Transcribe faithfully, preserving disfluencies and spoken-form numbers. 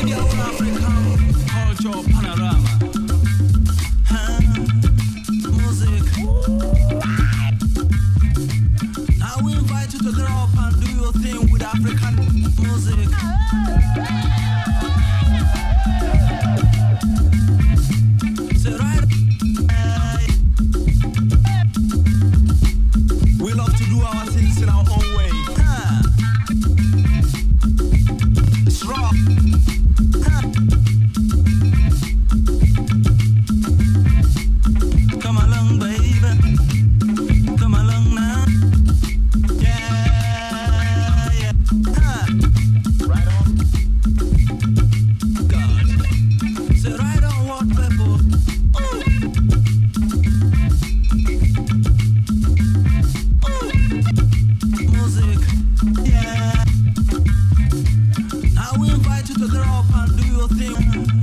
I will invite you to get up and do your thing.